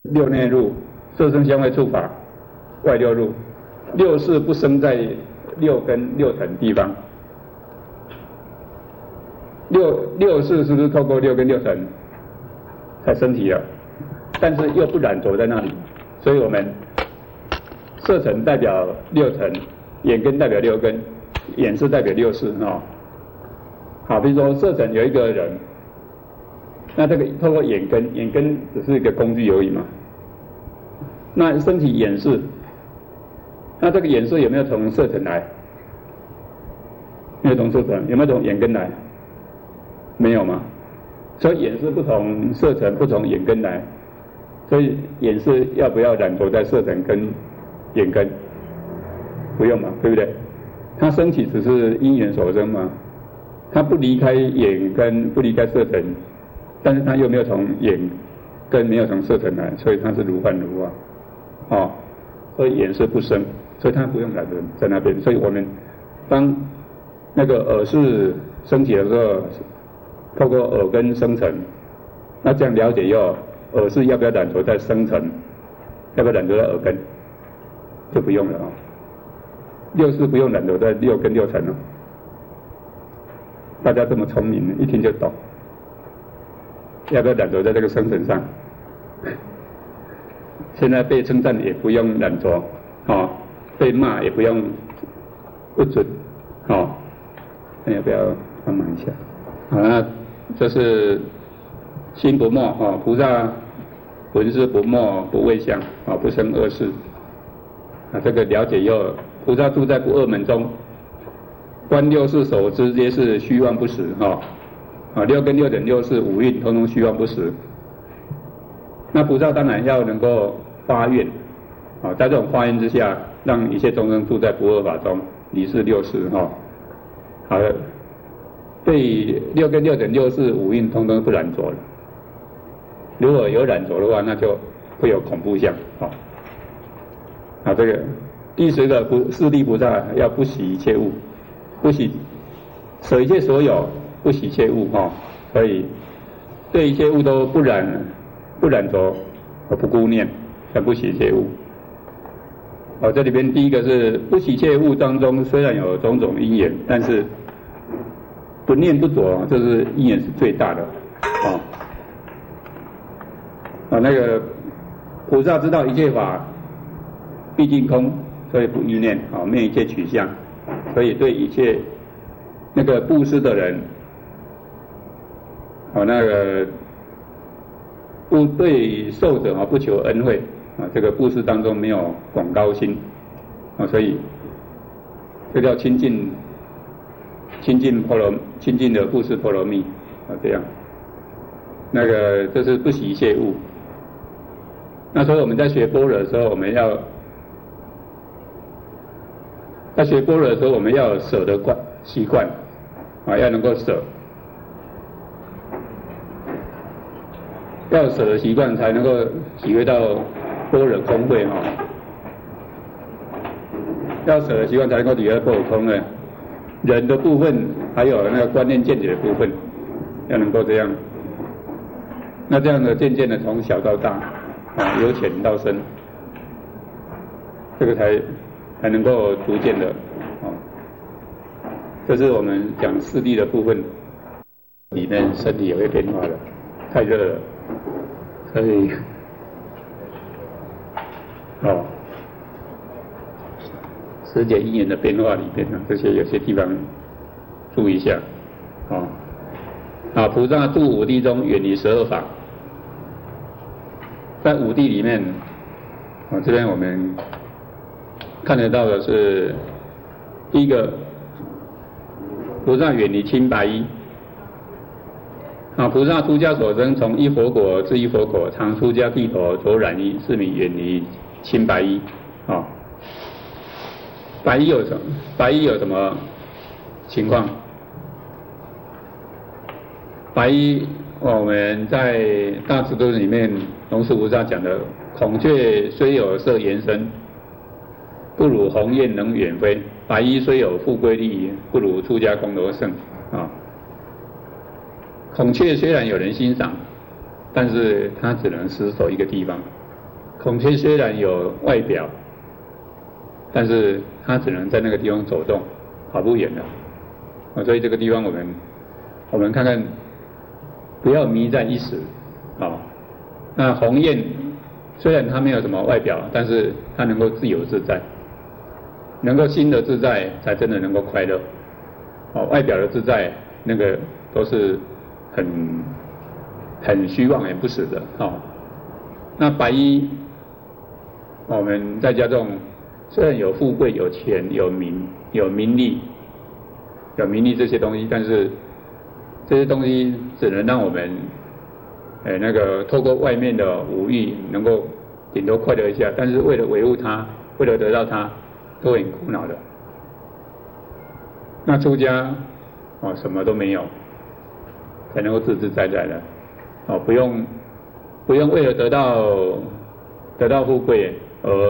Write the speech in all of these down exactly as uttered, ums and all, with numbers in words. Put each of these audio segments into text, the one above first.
六内入，色声香味触法，外六入，六识不生在六根六尘地方。六六识是不是透过六根六尘才升起了？但是又不染着在那里，所以我们色尘代表六尘，眼根代表六根，眼识代表六识哦。好，比如说色尘有一个人，那这个透过眼根，眼根只是一个工具而已嘛。那升起眼识，那这个眼识有没有从色尘来？没有从色尘，有没有从眼根来？没有嘛。所以眼识不从色尘，不从眼根来，所以眼识要不要染着在色尘跟眼根？不用嘛，对不对？它升起只是因缘所生嘛，它不离开眼根，不离开色尘，但是它又没有从眼根，没有从色尘来，所以它是如幻如化，哦，所以眼识不生，所以它不用染着在那边。所以我们当那个耳识升起的时候，透过耳根生成，那这样了解以后，耳识要不要染着在生成，要不要染着在耳根，就不用了哦。六识不用染着在六根六尘哦。大家这么聪明，一听就懂。要不要染着在这个生成上？现在被称赞也不用染着，哦，被骂也不用不准，哦，那要不要帮忙一下？好，那这是心不没哦，菩萨闻思不没，不畏相啊，不生恶事啊。这个了解以后，菩萨住在不二门中，观六识所知皆是虚妄不实哈啊，六根六尘六识五蕴通通虚妄不实。那菩萨当然要能够发愿啊，在这种发愿之下，让一切众生住在不二法中，离是六识哈。好了。对六根六尘六识五蕴通通不染着了，如果有染着的话，那就会有恐怖相。好，好，这个第十个不四谛菩萨要不喜一切物，不喜舍一切所有，不喜一切物哈、哦，所以对一切物都不染不染着而不顾念，才不喜一切物。好，这里边第一个是不喜一切物当中虽然有种种因缘，但是不念不着，这是因缘是最大的，啊、哦，啊那个菩萨知道一切法毕竟空，所以不依念，啊、哦，灭一切取向，所以对一切那个布施的人，啊、哦、那个不对受者啊不求恩惠，啊这个布施当中没有广高心，啊所以这叫亲近。亲近波罗，亲近的布施波罗蜜啊，这样，那个这是不喜一切物。那所以我们在学般若的时候，我们要在学般若的时候，我们要有舍的惯习惯啊，要能够舍，要有舍的习惯，才能够体会到般若空慧哈。要舍的习惯，才能够体会般若空慧。人的部分，还有那个观念见解的部分，要能够这样。那这样的渐渐的从小到大，啊，由浅到深，这个才才能够逐渐的，啊，这是我们讲四谛的部分。里面身体也会变化的，太热了，所以，哦。时节因缘的变化里边呢，这些有些地方注意一下，啊，啊，菩萨住五谛中，远离十二法。在五谛里面，啊，这边我们看得到的是，第一个，菩萨远离青白衣。啊，菩萨出家所生，从一佛果至一佛果，常出家剃头，着染衣，是名远离青白衣。啊。白衣有什么？白衣有什么情况？白衣，我们在大智度里面，龙树菩萨讲的，孔雀虽有色颜身，不如鸿雁能远飞；白衣虽有富贵利，不如出家功德胜。啊，孔雀虽然有人欣赏，但是它只能死守一个地方， 孔雀虽然有外表，但是它只能在那个地方走动，跑不远了。啊，所以这个地方我们我们看看，不要迷在一时。啊，那鸿雁虽然它没有什么外表，但是它能够自由自在，能够心的自在，才真的能够快乐。哦，外表的自在，那个都是很很虚妄也不实的。哦，那白衣，我们在家中虽然有富贵、有钱、有名、有名利、有名利这些东西，但是这些东西只能让我们，呃，那个透过外面的武艺能够顶多快乐一下，但是为了维护它，为了得到它，都很苦恼的。那出家，哦，什么都没有，才能够自自在在的，哦，不用不用为了得到得到富贵而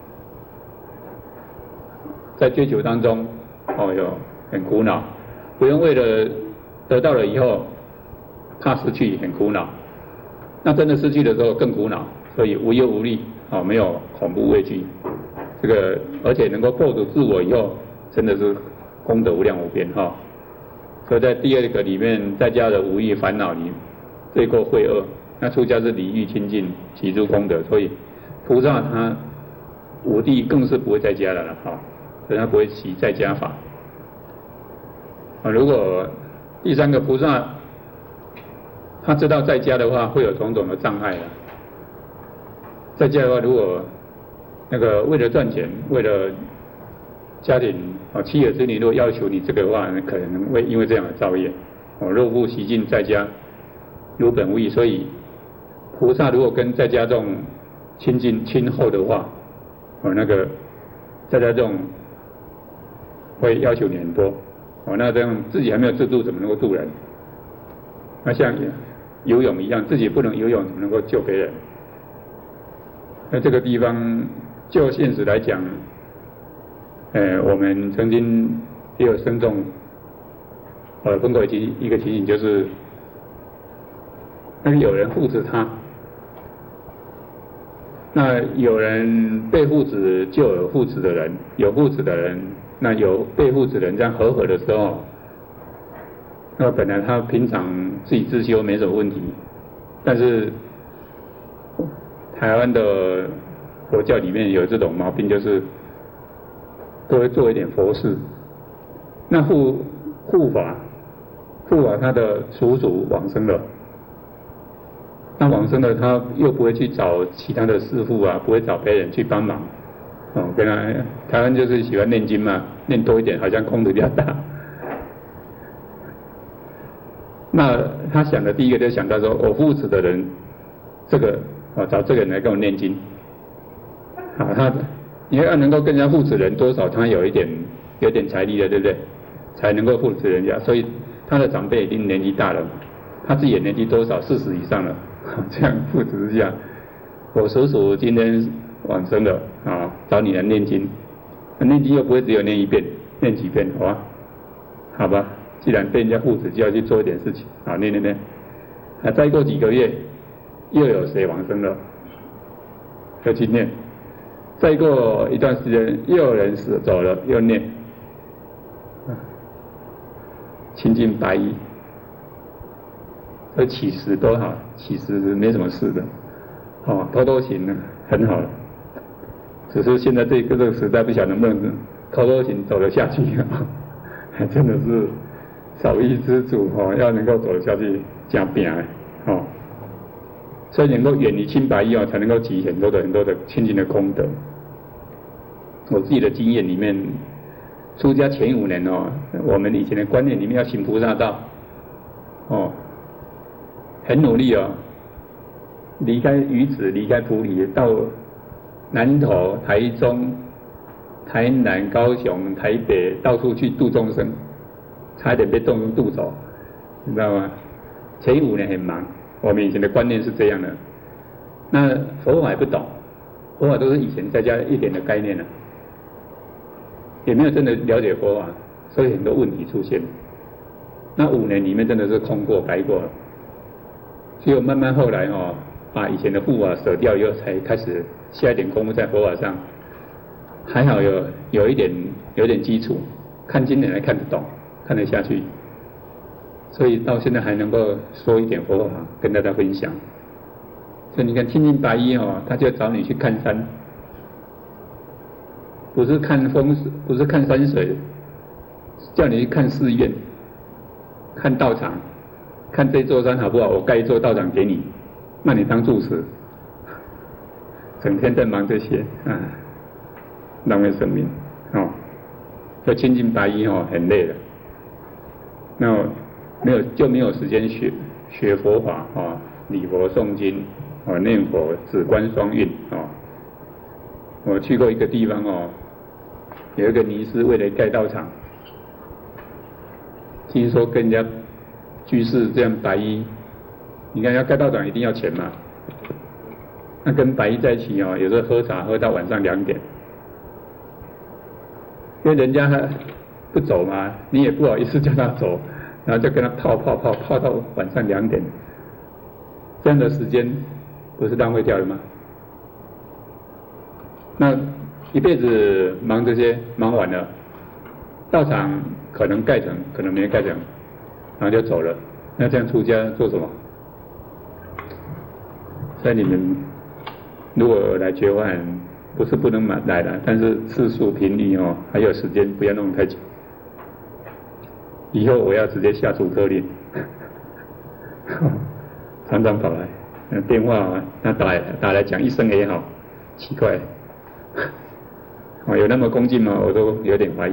在追求当中，哦哟，很苦恼，不用为了得到了以后怕失去很苦恼，那真的失去的时候更苦恼，所以无忧无虑，哦，没有恐怖畏惧，这个而且能够破除自我以后，真的是功德无量无边哈。哦，所以在第二个里面，在家的无欲烦恼里，罪过秽恶，那出家是离欲清净，起诸功德，所以菩萨他五地更是不会在家的了哈，所以他不会起在家法。啊，如果第三个菩萨他知道在家的话会有种种的障碍了，在家的话如果那个为了赚钱，为了家庭啊，妻儿子女如果要求你这个的话，可能会因为这样的造业。哦，若不习静在家，如本无益。所以菩萨如果跟在家这种亲近亲厚的话，哦，那个在家这种会要求你很多。哦，那这样自己还没有自度，怎么能够度人？那像游泳一样，自己不能游泳，怎么能够救别人？那这个地方就现实来讲。呃，我们曾经也有僧众，呃，碰过一一个情形，就是那个有人护持他，那有人被护持就有护持的人，有护持的人，那有被护持的人这样和合的时候，那本来他平常自己自修没什么问题，但是台湾的佛教里面有这种毛病，就是都会做一点佛事。那护护法，护法他的叔叔往生了，那往生了他又不会去找其他的师父啊，不会找别人去帮忙。哦，跟他台湾就是喜欢念经嘛，念多一点好像功德比较大。那他想的第一个就想到说，我护持的人，这个哦找这个人来跟我念经，好，他你要能够跟人家护持人，多少他有一点有点财力的，对不对？才能够护持人家，所以他的长辈已经年纪大了，他自己也年纪多少四十以上了，这样护持之下，我叔叔今天往生了啊，找你来念经，念经又不会只有念一遍，念几遍好啊？好吧，既然被人家护持，就要去做一点事情，好，念念念，啊，再过几个月又有谁往生了，要去念。再过一段时间，又有人死走了，又念，亲近白衣，这起时多好，起时没什么事的，哦，偷偷行呢，很好了。只是现在这个这个时代，不晓得能不能偷偷行走得下去啊？还真的是少一之主哦，要能够走得下去，加拼的哦。所以能够远离清白衣哦，才能够积很多的很多的清净的功德。我自己的经验里面，出家前五年哦，我们以前的观念里面要行菩萨道，哦，很努力哦，离开鱼子，离开埔里，到南投、台中、台南、高雄、台北，到处去度众生，差一点被众生度走，你知道吗？前五年很忙。我们以前的观念是这样的，那佛法也不懂，佛法都是以前在家一点的概念了，也没有真的了解佛法，所以很多问题出现。那五年里面真的是空过白过了，只有慢慢后来哦， 把以前的护法舍掉以后，才开始下一点功夫在佛法上。还好有有一点有一点基础，看经典还看得懂，看得下去，所以到现在还能够说一点佛法跟大家分享。所以你看天津白衣哦，他就找你去看山，不是看风水，不是看山水，叫你去看寺院，看道场，看这座山好不好？我盖一座道场给你，那你当住持，整天在忙这些啊。浪费生命，哦，要千金白衣哦，很累了。那没有就没有时间学学佛法哦，礼佛诵经哦，念佛止观双运哦。我去过一个地方哦，有一个尼师为了盖道场，听说跟人家居士这样白衣，你看要盖道场一定要钱嘛，那跟白衣在一起哦，有时候喝茶喝到晚上两点。因为人家不走嘛，你也不好意思叫他走，然后就跟他泡泡泡泡到晚上两点，这样的时间不是浪费掉了吗？那一辈子忙这些，忙完了，道场可能盖成，可能没盖成，然后就走了。那这样出家做什么？所以你们如果来觉幻，不是不能买来了，但是次数频率哦，还有时间不要弄太久。以后我要直接下逐客令，常常跑来，电话他打来打来讲一声也好，奇怪，哦，有那么恭敬吗？我都有点怀疑。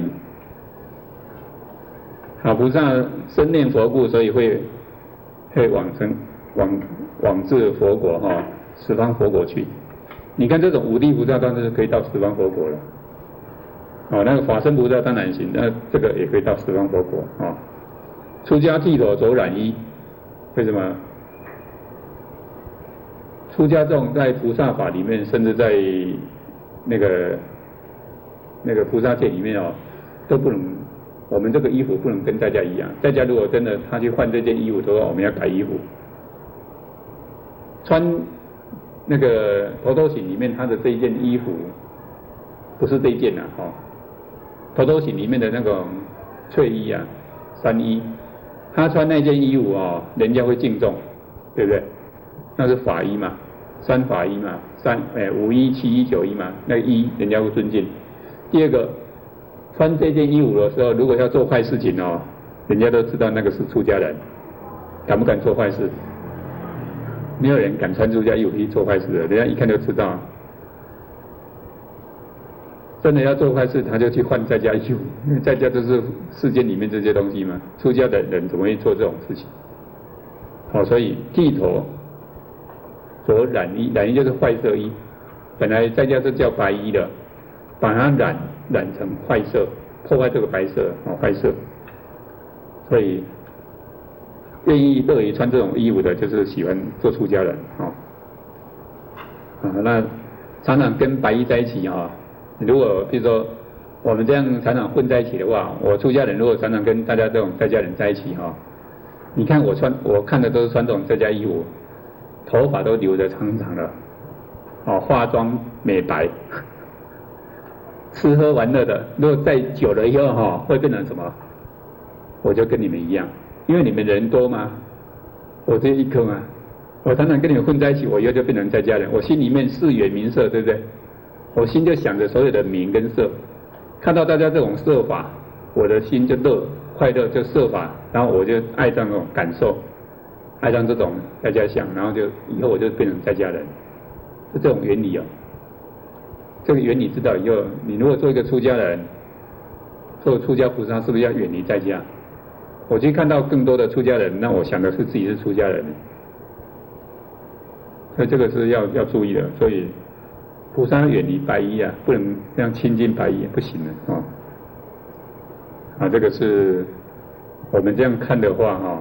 好菩萨深念佛故，所以会会往生往往至佛国哈、哦，十方佛国去。你看这种五地菩萨当然是可以到十方佛国了，哦，那个法身菩萨当然行，那这个也可以到十方佛国啊、哦。出家剃头着染衣，为什么？出家众在菩萨法里面，甚至在那个那个菩萨界里面哦，都不能，我们这个衣服不能跟在家一样。在家如果真的他去换这件衣服的话，我们要改衣服，穿。那个头头醒里面，他的这一件衣服不是这一件呐、啊，哦，头头醒里面的那种翠衣啊、山衣，他穿那件衣服哦，人家会敬重，对不对？那是法衣嘛，三法衣嘛，三哎五衣、七衣、九衣嘛，那个衣人家会尊敬。第二个，穿这件衣服的时候，如果要做坏事情哦，人家都知道那个是出家人，敢不敢做坏事？没有人敢穿出家衣服去做坏事的，人家一看就知道。真的要做坏事，他就去换在家衣服，因为在家都是世间里面这些东西嘛。出家的人怎么会做这种事情？好、哦，所以剃头着染衣，染衣就是坏色衣，本来在家是叫白衣的，把它染染成坏色，破坏这个白色，哦，坏色。所以。愿意乐于穿这种衣服的，就是喜欢做出家人哦。啊，那常常跟白衣在一起啊、哦，如果比如说我们这样常常混在一起的话，我出家人如果常常跟大家这种在家人在一起哈、哦，你看我穿我看的都是穿这种在家衣服，头发都留得长长的，哦，化妆美白，吃喝玩乐的，如果再久了以后哈、哦，会变成什么？我就跟你们一样。因为你们人多嘛，我这一颗嘛，我常常跟你们混在一起，我以后就变成在家人。我心里面是缘名色，对不对？我心就想着所有的名跟色，看到大家这种色法，我的心就乐快乐，就色法，然后我就爱上这种感受，爱上这种在家想，然后就以后我就变成在家人，是这种原理哦。这个原理知道以后，你如果做一个出家人，做出家菩萨，是不是要远离在家？我去看到更多的出家人，那我想的是自己是出家人，所以这个是要要注意的。所以菩萨远离白衣啊，不能这样亲近白衣，不行的啊。啊，这个是我们这样看的话哈，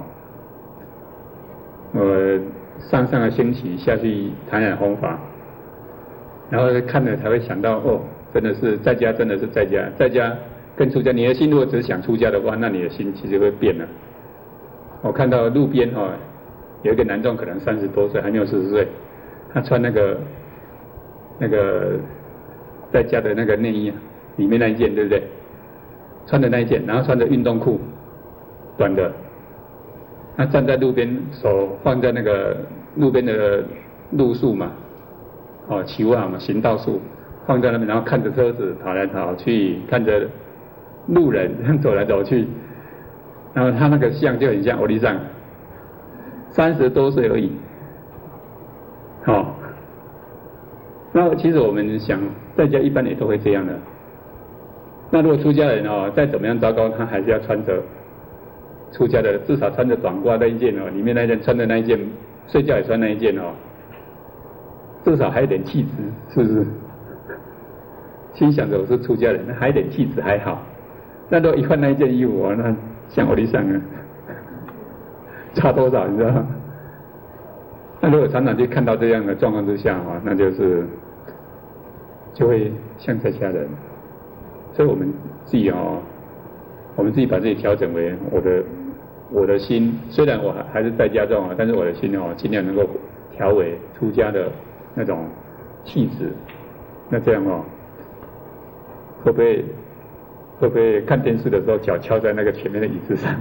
呃，上上个星期下去谈染弘法，然后看了才会想到哦，真的是在家，真的是在家，在家。跟出家，你的心如果只想出家的话，那你的心其实会变了。我看到路边哈、哦，有一个男众可能三十多岁，还没有四十岁， 他穿那个那个在家的那个内衣啊，里面那一件对不对？穿的那一件，然后穿着运动裤，短的。他站在路边，手放在那个路边的路树嘛，哦，骑马嘛，行道树放在那边，然后看着车子跑来跑去，看着路人走来走去，然后他那个像就很像欧丽桑，三十多岁而已，好、哦。那其实我们想，在家一般也都会这样的。那如果出家人哦，再怎么样糟糕，他还是要穿着出家的，至少穿着短褂那一件哦，里面那一件穿的那一件，睡觉也穿那一件哦，至少还有点气质，是不是？心想着我是出家人，还有点气质还好。那如果一换那一件衣服哦，那像我理想啊，差多少你知道吗？那如果常常去看到这样的状况之下啊，那就是就会像在家人。所以我们自己哦，我们自己把自己调整为我的我的心，虽然我还还是在家中啊，但是我的心哦，尽量能够调为出家的那种气质。那这样哦，会不会会不会看电视的时候脚翘在那个前面的椅子上，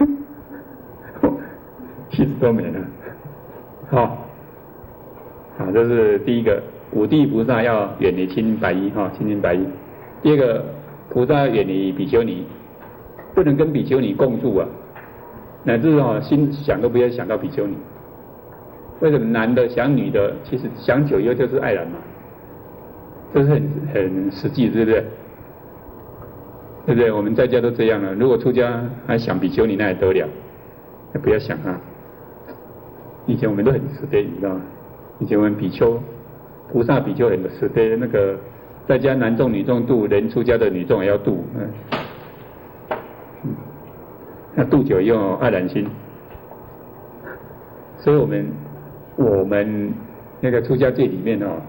气质都没了？好，好，这是第一个，五地菩萨要远离青白衣哈，青青白衣。第二个，菩萨要远离比丘尼，不能跟比丘尼共住啊，乃至哦心想都不要想到比丘尼。为什么男的想女的，其实想久以后就是爱染嘛，这是很很实际，对不对？对不对？我们在家都这样了，如果出家还想比丘尼，那还得了？那不要想啊。以前我们都很慈悲，你知道吗？以前我们比丘、菩萨比丘很慈悲，那个在家男众女众度，连出家的女众也要度，嗯，那度久又爱染心，所以我们我们那个出家戒里面哦，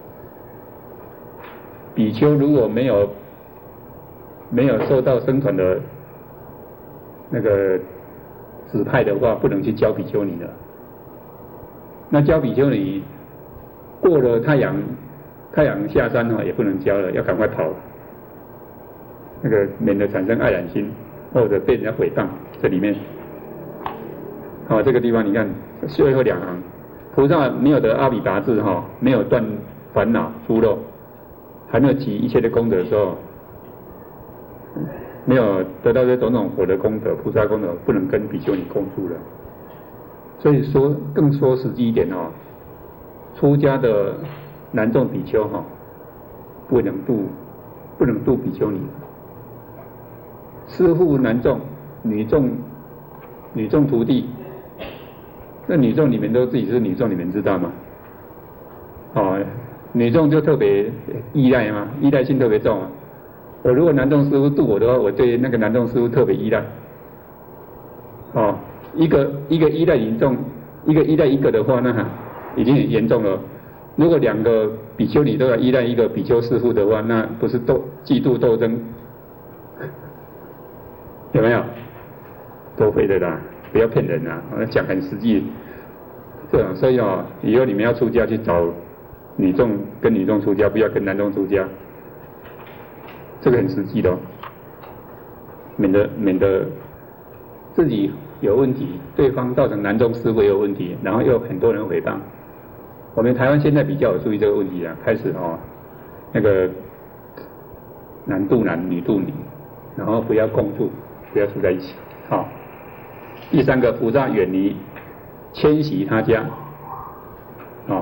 比丘如果没有没有受到僧团的那个指派的话，不能去教比丘尼的。那教比丘尼过了太阳太阳下山哦，也不能教了，要赶快跑，那个免得产生爱染心，或者被人家诽谤。这里面，好、哦，这个地方你看最后两行，菩萨没有得阿毗达致哈，没有断烦恼诸漏，还没有集一切的功德的时候，没有得到这种种佛的功德、菩萨功德，不能跟比丘尼共住了。所以说，更说实际一点哦，出家的男众比丘哈、哦，不能度，不能度比丘尼。师父男众、女众、女众徒弟，那女众你们都自己是女众，你们知道吗？哦，女众就特别依赖嘛，依赖性特别重啊。我如果男众师父度我的话，我对那个男众师父特别依赖。哦。一个一个依赖严重，一个依赖一个的话，那已经很严重了。如果两个比丘尼都要依赖一个比丘师父的话，那不是斗嫉妒斗争，有没有？多会的啦，不要骗人啦，我讲很实际。这样，所以哦，以后你们要出家去找女众跟女众出家，不要跟男众出家，这个很实际的、哦，免得免得自己有问题，对方造成男众师父也有问题，然后又有很多人诽谤。我们台湾现在比较有注意这个问题啊，开始哦，那个男度男，女度女，然后不要共住，不要住在一起。好、哦，第三个，菩萨远离迁徙他家。哦，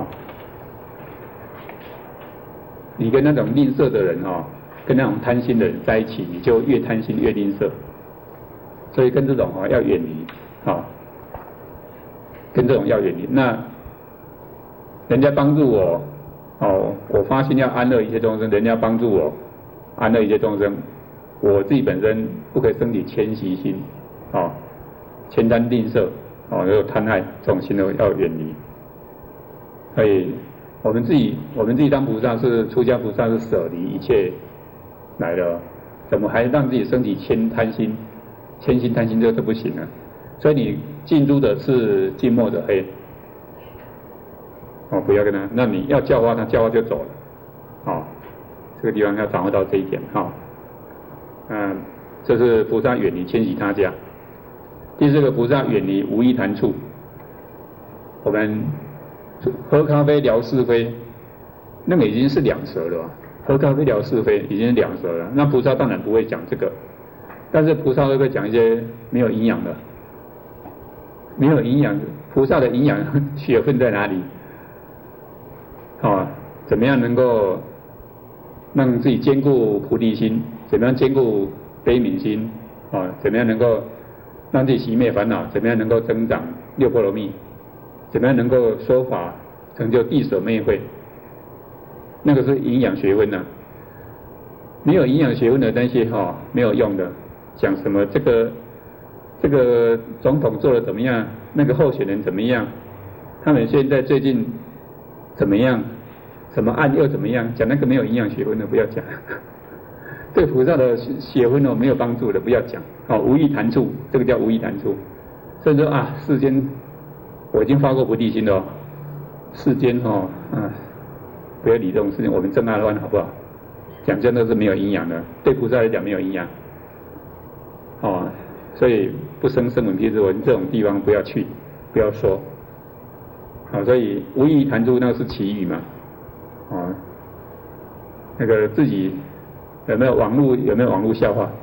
你跟那种吝啬的人哦，跟那种贪心的人在一起，你就越贪心越吝啬。所以跟这种哦要远离，好、哦，跟这种要远离。那人家帮助我，哦，我发心要安乐一切众生，人家帮助我安乐一切众生，我自己本身不可以升起谦虚心，哦，谦贪吝啬，哦，有贪爱这种心都要远离。所以我们自己，我们自己当菩萨是出家菩萨是舍离一切来的，怎么还让自己升起谦贪心？谦心贪心这个都不行啊，所以你近朱者赤，近墨者黑。 哦，不要跟他，那你要教化他，教化就走了，哦，这个地方要掌握到这一点，哈、哦，嗯，这是菩萨远离迁徙他家。第四个，菩萨远离无依谈处。我们喝咖啡聊是非，那个已经是两舌了，喝咖啡聊是非已经是两舌了。那菩萨当然不会讲这个，但是菩萨会不会讲一些没有营养的？没有营养，菩萨的营养学分在哪里？哦，怎么样能够让自己兼顾菩提心？怎么样兼顾悲悯心？哦，怎么样能够让自己熄灭烦恼？怎么样能够增长六波罗蜜？怎么样能够说法成就地所昧会？那个是营养学问呐、啊。没有营养学问的那些哈、哦、没有用的，讲什么这个这个总统做的怎么样，那个候选人怎么样，他们现在最近怎么样，什么案又怎么样，讲那个没有营养学问的不要讲，对菩萨的学问哦没有帮助的不要讲。哦，无依谈处，这个叫无依谈处。所以说啊，世间我已经发过菩提心了、哦，世间哦啊，不要理这种事情，我们正阿罗汉好不好？讲真的是没有营养的，对菩萨来讲没有营养。哦，所以不生声闻辟支文这种地方不要去，不要说。好、哦，所以无依谈处那是奇语嘛。哦，那个自己有没有网络有没有网络笑话？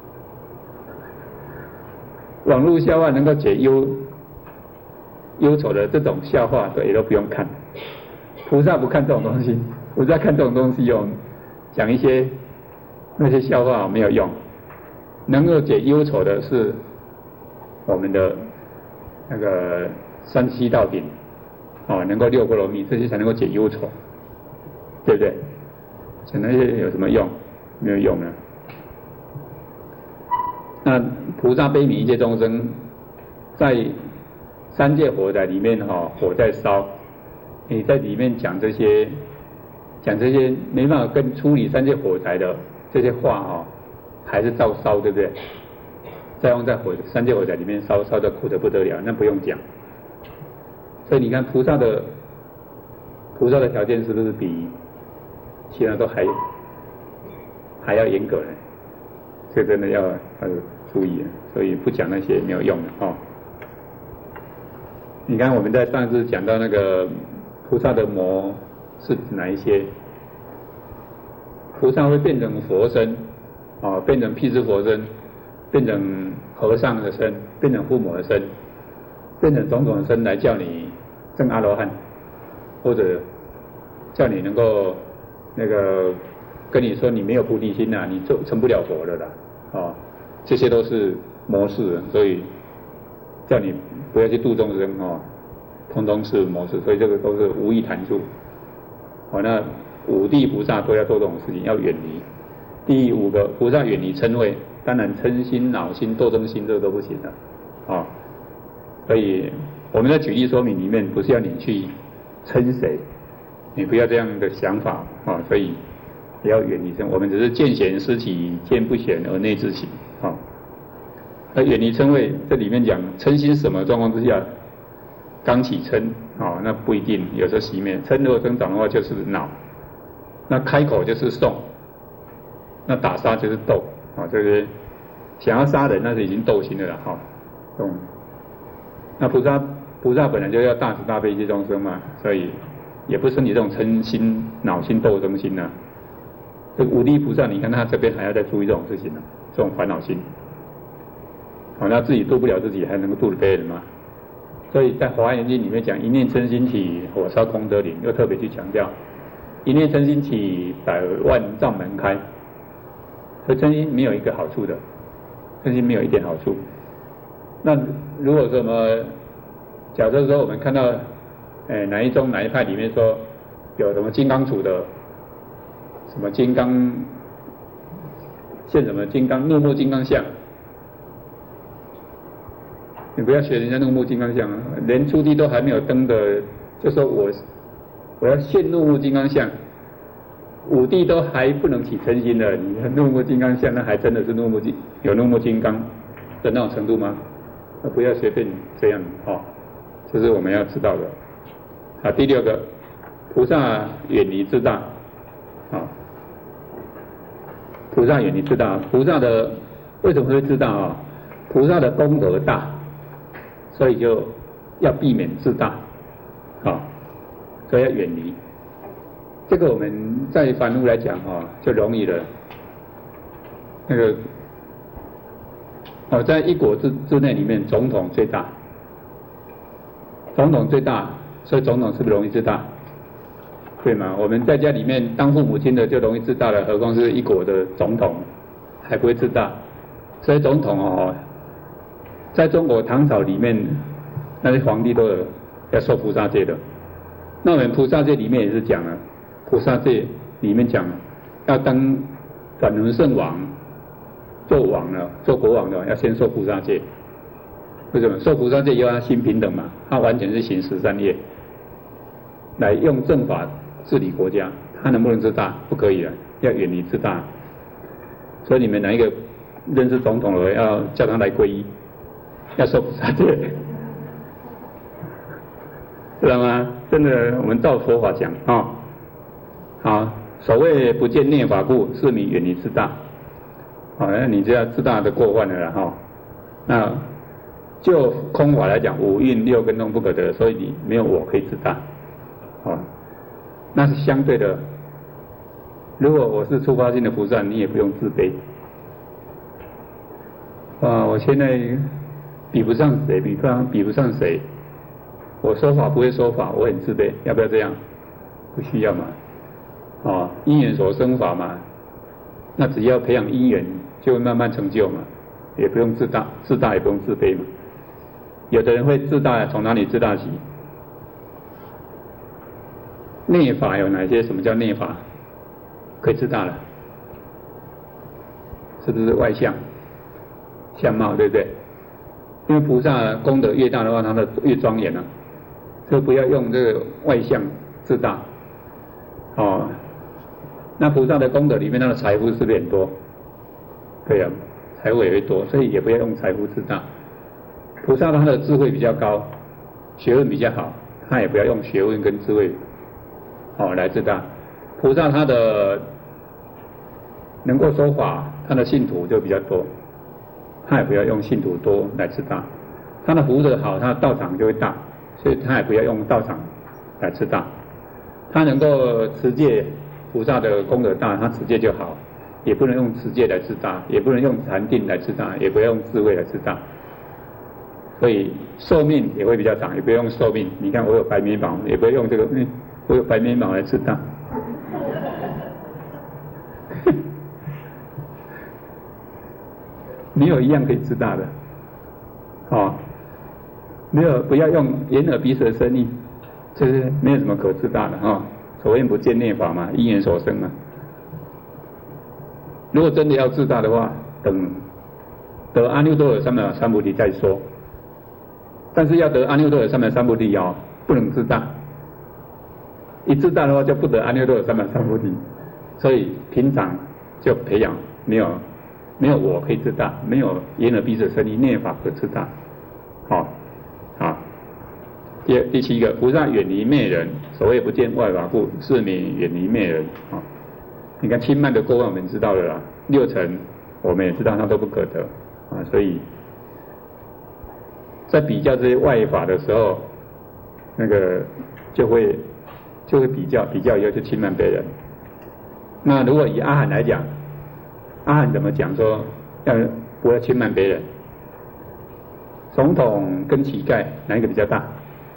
网络笑话能够解忧忧愁的这种笑话，也都不用看。菩萨不看这种东西，菩萨看这种东西哦，讲一些那些笑话没有用。能够解忧愁的是我们的那个三七道品，哦，能够六波罗蜜，这些才能够解忧愁，对不对？讲那些有什么用？没有用啊。那菩萨悲悯一切众生，在三界火灾里面哈、哦，火在烧，你在里面讲这些讲这些没办法跟处理三界火灾的这些话哦，还是照烧，对不对？再用在火三界火灾里面烧，烧得苦得不得了，那不用讲。所以你看菩萨的菩萨的条件是不是比其他都还还要严格呢？这真的要要注意，所以不讲那些没有用的哦。你看我们在上次讲到那个菩萨的魔是指哪一些？菩萨会变成佛身，哦，变成辟支佛身，变成和尚的身，变成父母的身，变成种种的身来叫你证阿罗汉，或者叫你能够那个跟你说你没有菩提心啊，你就成不了佛了啦，哦，这些都是模式，所以叫你不要去度众生哦，通通是模式，所以这个都是无依谈处。哦，那五地菩萨都要做这种事情，要远离。第五个，菩萨远离嗔恚，当然嗔心、恼心、斗争心这个都不行的，哦，所以我们在举例说明里面，不是要你去嗔谁，你不要这样的想法啊、哦，所以也要远离嗔。我们只是见贤思齐，见不贤而内自省啊。那远离嗔恚，这里面讲嗔心什么状况之下刚起嗔啊、哦？那不一定，有时候熄灭。嗔如果增长的话，就是恼；那开口就是诵；那打杀就是斗啊、哦。这个想要杀人，那是已经斗心了啦哈。懂、哦？那菩萨菩萨本来就要大慈大悲一切众生嘛，所以也不是你这种嗔心、恼心、斗争心呐、啊。这五地菩萨，你看他这边还要再注意这种事情呢、啊，这种烦恼心。好、哦，那自己度不了自己，还能够度得别人吗？所以在《华严经》里面讲一念嗔心起，火烧功德林，又特别去强调一念嗔心起，百万障门开。所以嗔心没有一个好处的，嗔心没有一点好处。那如果什么，假设说我们看到，哎，哪一宗哪一派里面说有什么金刚杵的，什么金刚现什么金刚怒目金刚相。你不要学人家怒目金刚相啊，连初地都还没有登的，就说我我要现怒目金刚相，五地都还不能起嗔心的，你怒目金刚相，那还真的是怒目金有怒目金刚的那种程度吗？那不要随便这样哦，这是我们要知道的。 啊，第六个，菩萨远离自大。啊，菩萨远离自大。菩萨的为什么会自大啊？菩萨的功德大，所以就要避免自大。啊，所以要远离。这个我们在凡夫来讲啊，就容易了。那个哦，在一国之之内里面，总统最大，总统最大，所以总统是不是容易自大？对吗？我们在家里面当父母亲的就容易自大了，何况是一国的总统，还不会自大。所以总统哦，在中国唐朝里面，那些皇帝都有要受菩萨戒的。那我们菩萨戒里面也是讲了，菩萨戒里面讲要当转轮圣王。做王了，做国王的要先受菩萨戒。为什么？受菩萨戒要他心平等嘛，他完全是行十善业，来用正法治理国家。他能不能自大？不可以了，要远离自大。所以你们哪一个认识总统了，要叫他来皈依，要受菩萨戒，知道吗？真的，我们照佛法讲啊、哦。好，所谓不见念法故，是名远离自大。好，那你这样自大的过犯了啦哈。那就空法来讲，五蕴六根通不可得，所以你没有我可以自大。好，那是相对的。如果我是初发心的菩萨，你也不用自卑。啊，我现在比不上谁，比不上比不上谁。我说法不会说法，我很自卑，要不要这样？不需要嘛。哦，因缘所生法嘛，那只要培养因缘。就会慢慢成就嘛，也不用自大，自大也不用自卑嘛。有的人会自大，从哪里自大起？内法有哪些？什么叫内法？可以自大了，是不是外相、相貌，对不对？因为菩萨功德越大的话，他的越庄严啊，所以不要用这个外相自大。哦，那菩萨的功德里面，他的财富是不是很多？对啊，财富也会多，所以也不要用财富自大。菩萨他的智慧比较高，学问比较好，他也不要用学问跟智慧哦来自大。菩萨他的能够说法，他的信徒就比较多，他也不要用信徒多来自大。他的福德好，他的道场就会大，所以他也不要用道场来自大。他能够持戒，菩萨的功德大，他持戒就好。也不能用持戒来自大，也不能用禅定来自大，也不要用智慧来自大。所以寿命也会比较长，也不要用寿命。你看我有白眉毛，也不要用这个，嗯，我有白眉毛来自大。没有一样可以自大的，哦，没有，不要用眼耳鼻舌身意，这是没有什么可自大的哈、哦。所谓不见念法嘛，因缘所生嘛。如果真的要自大的话，等得阿耨多罗三藐三菩提再说。但是要得阿耨多罗三藐三菩提哦，不能自大。一自大的话，就不得阿耨多罗三藐三菩提。所以平常就培养没有没有我可以自大，没有眼耳鼻舌身意念法可自大。好，好。第第七个，菩萨远离媚人，所谓不见外法故，是名远离媚人。啊。你看轻慢的过患我们知道了啦，六尘我们也知道它都不可得啊，所以在比较这些外法的时候，那个就会就会比较比较以后就轻慢别人。那如果以阿含来讲，阿含怎么讲说要不要轻慢别人？总统跟乞丐哪一个比较大？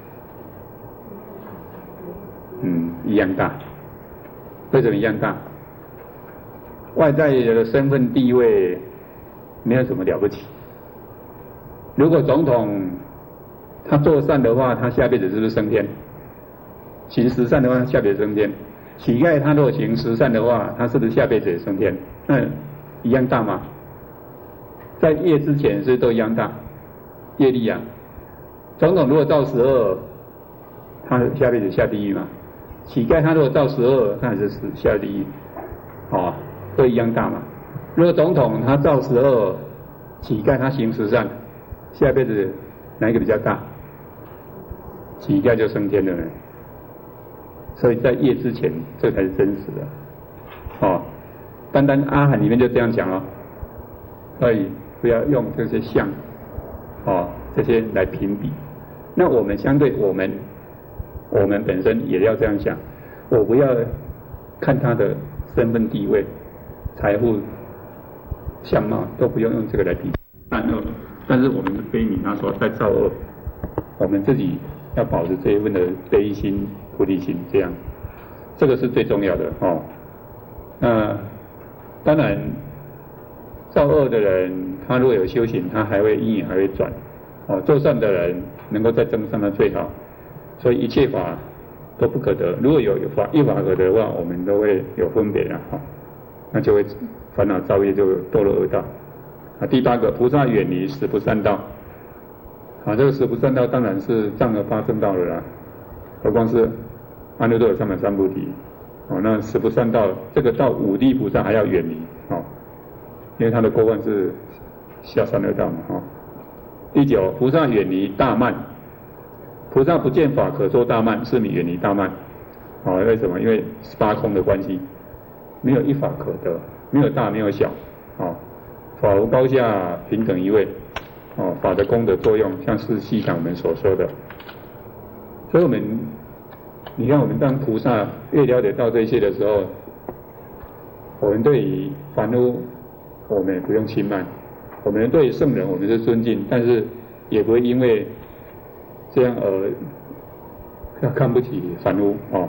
嗯，一样大。为什么一样大？外在的身份地位没有什么了不起。如果总统他做善的话，他下辈子是不是升天？行十善的话，下辈子升天。乞丐他如果行十善的话，他是不是下辈子也升天？那一样大吗？在业之前是不是都一样大？业力啊。总统如果造十恶，他下辈子下地狱嘛？乞丐他如果造十恶，他还是下地狱，哦。都一样大嘛。如果总统他造十恶，乞丐他行十善，下辈子哪一个比较大？乞丐就升天了呢。 所以在业之前，这才是真实的。哦，单单阿含里面就这样讲哦，所以不要用这些相，哦，这些来评比。那我们相对我们，我们本身也要这样想，我不要看他的身份地位、财富、相貌，都不用用这个来比善恶。但是我们是悲悯他所在造恶，我们自己要保持这一份的悲心、菩提心，这样，这个是最重要的哦。那当然，造恶的人，他如果有修行，他还会因缘还会转。哦，做善的人能够再增上的最好。所以一切法都不可得。如果有有法一法可得的话，我们都会有分别了哈、哦，那就会烦恼造业就堕落恶道。啊，第八个，菩萨远离十不善道。啊，这个十不善道当然是障而发正道了啦，何况是阿耨多罗三藐三菩提。哦，那十不善道这个到五地菩萨还要远离哦，因为他的过患是下三恶道嘛哈、哦。第九，菩萨远离大慢。菩萨不见法可说大慢，是你远离大慢。哦，为什么？因为十八空的关系，没有一法可得，没有大，没有小。哦，法无高下，平等一位。哦，法的功德作用，像是西讲我们所说的。所以我们，你看我们当菩萨越了解到这些的时候，我们对于凡夫，我们也不用轻慢。我们对圣人我们是尊敬，但是也不会因为这样而要看不起凡夫哦。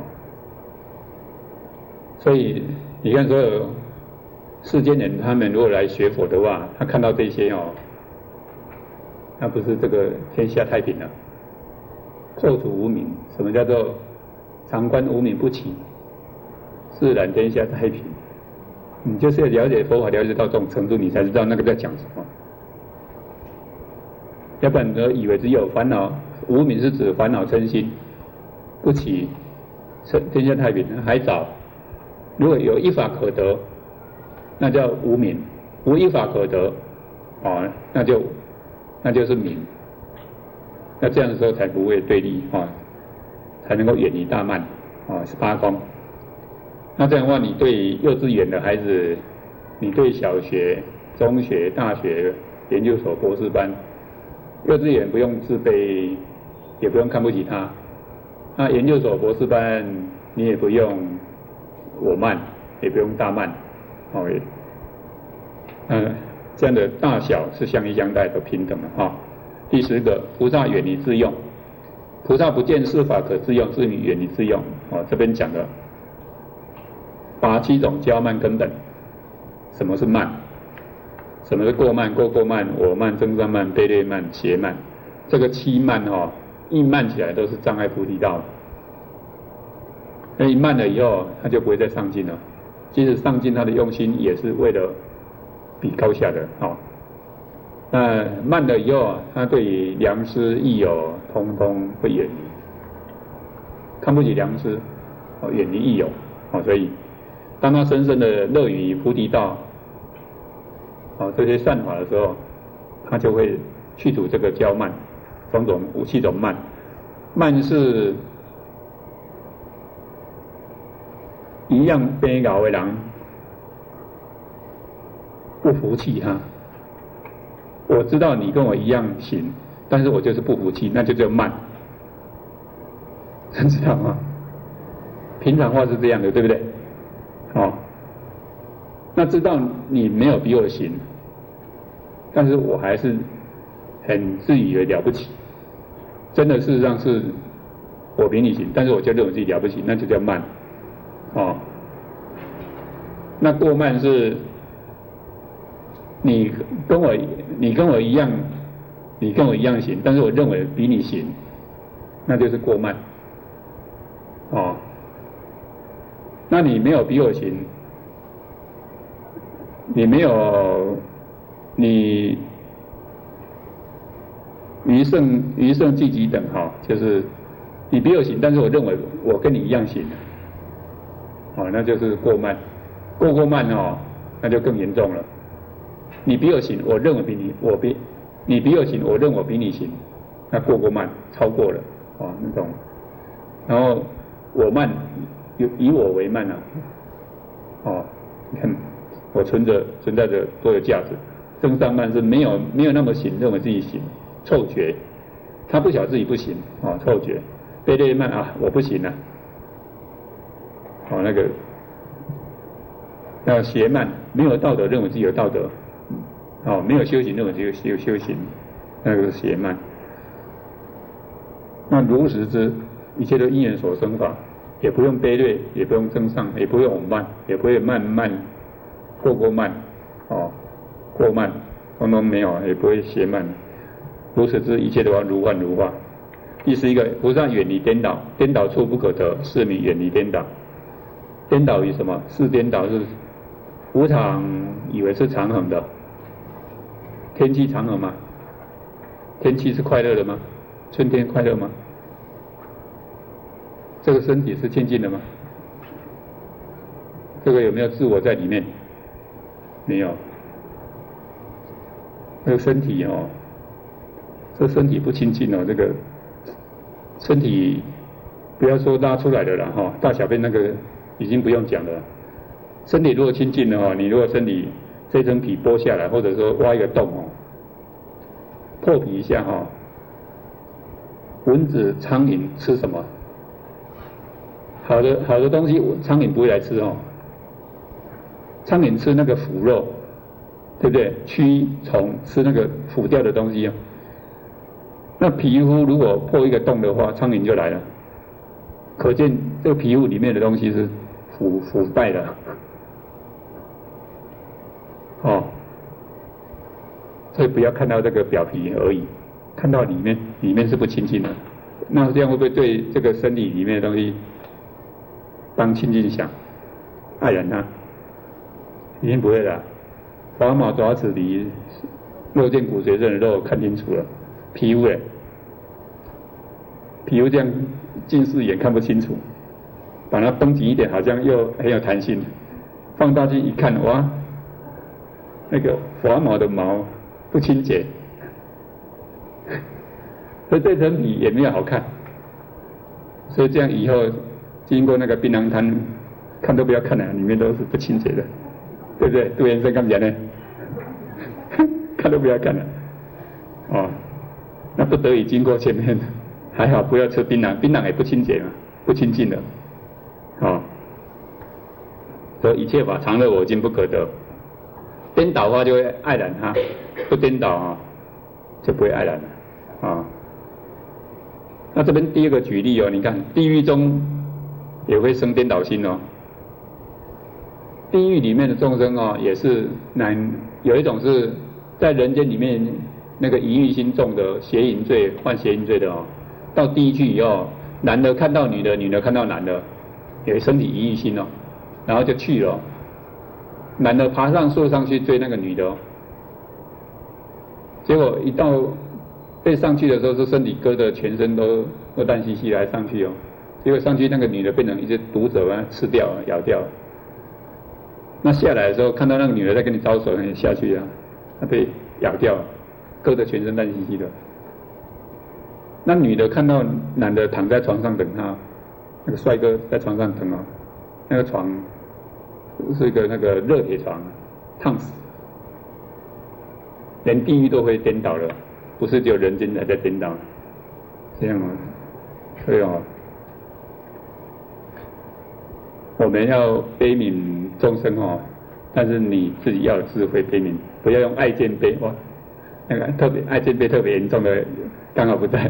所以你看所有世间人，他们如果来学佛的话，他看到这些哦，那不是这个天下太平了。破除无明，什么叫做常观无明不起，自然天下太平。你就是要了解佛法，了解到这种程度，你才知道那个在讲什么。要不然你以为只有烦恼，无明是指烦恼嗔心不起，天下太平还早。如果有一法可得，那叫无明；无一法可得，哦，那就那就是明。那这样的时候才不会对立啊、哦，才能够远离大慢啊、哦，十八空。那这样的话，你对幼稚园的孩子，你对小学、中学、大学、研究所、博士班，幼稚园不用自卑，也不用看不起他。那研究所、博士班，你也不用我慢，也不用大慢，哦，嗯，这样的大小是相依相待，都平等的哈、哦。第十个，菩萨远离自用。菩萨不见是法可自用，是你远离自用。哦，这边讲的。八七种骄慢根本。什么是慢？什么是过慢？过过慢、我慢、增上慢、卑劣慢、邪慢。这个七慢哦，一慢起来都是障碍菩提道。那一慢了以后，他就不会再上进了。即使上进，他的用心也是为了比高下的哦。那慢了以后，他对于良师益友，通通会远离，看不起良师，哦，远离益友，哦，所以。当他深深的乐于菩提道，哦，这些善法的时候，他就会去除这个骄慢，种种五七种慢。慢是一样悲恼的人，不服气哈。我知道你跟我一样行，但是我就是不服气，那就叫慢，知道吗？平常话是这样的，对不对？哦，那知道你没有比我行，但是我还是很自以为了不起。真的事实上是我比你行，但是我就认为自己了不起，那就叫慢。哦，那过慢是你跟我你跟我一样，你跟我一样行，但是我认为比你行，那就是过慢。哦。那你没有比我行，你没有你余胜余胜积极等哈，就是你比我行，但是我认为我跟你一样行，哦，那就是过慢，过过慢哦，那就更严重了。你比我行，我认为比你我比你比我行，我认为我比你行，那过过慢超过了，哦，那种，然后我慢，以以我为慢啊，哦，你看我存着存在着多有价值。增上慢是没有没有那么行，认为自己行，臭觉，他不晓得自己不行哦，臭觉。卑劣慢啊，我不行啊，哦那个那邪慢，没有道德认为自己有道德，哦没有修行认为自己有修行，那个是邪慢。那如实知一切都因缘所生法，也不用卑劣，也不用增上，也不用慢，也不会慢慢过过慢，哦。过慢，通通没有，也不会邪慢。如此知一切都要如幻如化。第十一个，菩萨远离颠倒，颠倒处不可得，是名远离颠倒。颠倒于什么？是颠倒是无常，以为是常恒的。天气常恒吗？天气是快乐的吗？春天快乐吗？这个身体是清净的吗？这个有没有自我在里面？没有。这个身体哦，这身体不清净哦，这个身体不要说拉出来的了哈、哦，大小便那个已经不用讲了。身体如果清净的话，你如果身体这层皮剥下来，或者说挖一个洞哦，破皮一下哈、哦，蚊子、苍蝇吃什么？好的好的东西，苍蝇不会来吃哦，苍蝇吃那个腐肉。对不对？蛆虫吃那个腐掉的东西啊。那皮肤如果破一个洞的话，苍蝇就来了。可见这个皮肤里面的东西是腐腐败的。哦，所以不要看到这个表皮而已，看到里面，里面是不清净的。那这样会不会对这个身体里面的东西当清净想，爱染它？一定不会的。华马爪子离，肉见骨髓认的肉看清楚了，皮肤哎，皮肤这样近视眼看不清楚，把它绷紧一点，好像又很有弹性。放大镜一看，哇，那个滑毛的毛不清洁，所以这层皮也没有好看。所以这样以后经过那个槟榔摊，看都不要看了，里面都是不清洁的。对不对？杜先生刚讲呢，看都不要看了，哦，那不得已经过前面，还好不要吃槟榔，槟榔也不清洁嘛，不清净的，哦，所以一切法常乐我净不可得，颠倒的话就会爱染它，不颠倒啊、哦，就不会爱染了，啊、哦，那这边第二个举例哦，你看地狱中也会生颠倒心哦。地狱里面的众生哦，也是难，有一种是在人间里面那个淫欲心重的邪淫罪、犯邪淫罪的哦，到地狱去以后，男的看到女的，女的看到男的，有身体淫欲心哦，然后就去了、哦，男的爬上树上去追那个女的哦，结果一到被上去的时候，是身体割的全身都恶淡兮兮来上去哦，结果上去那个女的变成一只毒蛇把它吃掉了、咬掉了。那下来的时候，看到那个女的在跟你招手，你下去啊，她被咬掉，割得全身烂兮兮的。那女的看到男的躺在床上等她，那个帅哥在床上等哦，那个床是一个那个热铁床，烫死，连地狱都会颠倒了，不是只有人间才在颠倒，这样哦，所以哦。我们要悲悯众生哦，但是你自己要有智慧悲悯，不要用爱见悲哇，那个特别爱见悲特别严重的刚好不在。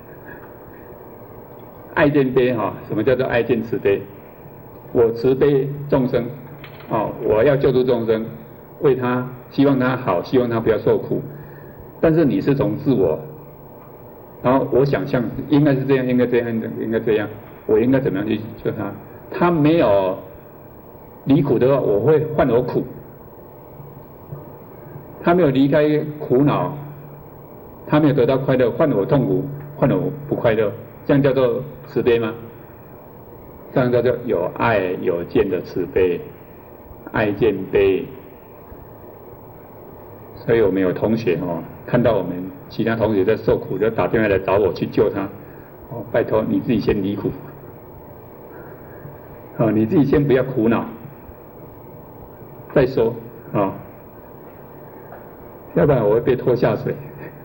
爱见悲哈、哦，什么叫做爱见慈悲？我慈悲众生，哦，我要救助众生，为他希望他好，希望他不要受苦，但是你是从自我，然后我想象应该是这样，应该这样，应该这样，我应该怎么样去救他？他没有离苦的话，我会换我苦；他没有离开苦恼，他没有得到快乐，换我痛苦，换我不快乐，这样叫做慈悲吗？这样叫做有爱有见的慈悲，爱见悲。所以我们有同学哦，看到我们其他同学在受苦，就打电话来找我去救他。哦，拜托你自己先离苦。 哦，你自己先不要苦恼，再说哦，要不然我会被拖下水。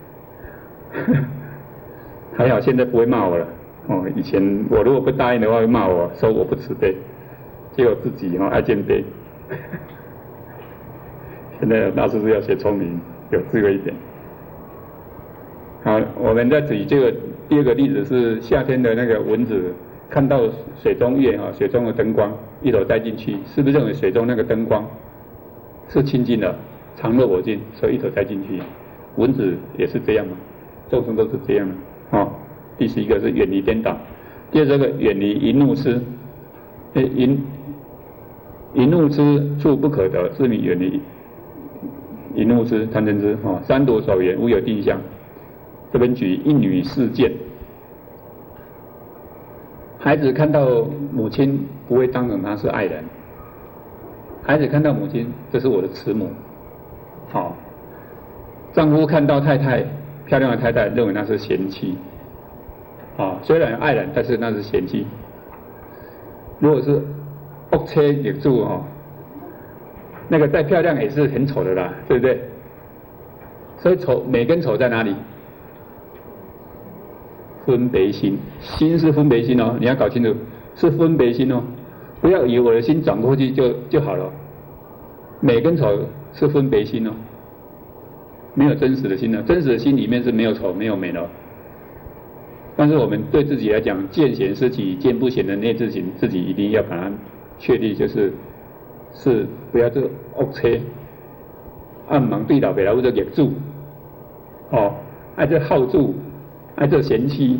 还好现在不会骂我了哦，以前我如果不答应的话会骂我说我不慈悲，结果自己哦爱见悲。现在大师是要学聪明有智慧一点。好，我们再举这个第二个例子是夏天的那个蚊子看到水中月啊，水中的灯光一头栽进去，是不是认为水中那个灯光是清净的，常乐我净，所以一头栽进去？蚊子也是这样嘛，众生都是这样的哦。第十一个是远离颠倒，第二个远离淫怒痴，淫淫怒痴处不可得，是你远离淫怒痴、贪嗔痴哦。三毒所缘无有定向，这边举一女事件。孩子看到母亲不会当成他是爱人，孩子看到母亲，这是我的慈母。好、哦，丈夫看到太太漂亮的太太，认为那是贤妻。啊、哦，虽然有爱人，但是那是贤妻。如果是恶车也住哦，那个再漂亮也是很丑的啦，对不对？所以丑美跟丑在哪里？分别心，心是分别心哦，你要搞清楚，是分别心哦，不要以为我的心转过去就就好了。美跟丑是分别心哦，没有真实的心了，真实的心里面是没有丑没有美的。但是我们对自己来讲，见贤思齐，见不贤的内自省，自己一定要把它确立，就是是不要这个恶车，暗盲对倒，别来或者业主，哦，爱这好主，爱这贤妻，